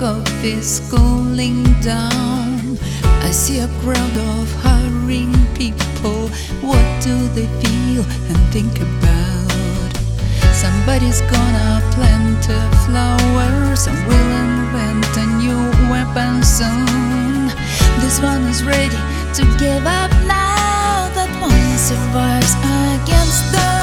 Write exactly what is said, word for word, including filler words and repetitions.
coffee is cooling down. I see a crowd of hurrying people. What do they feel and think about? Somebody's gonna plant a flower. Some will invent a new weapon soon. This one is ready to give up now. That one survives against the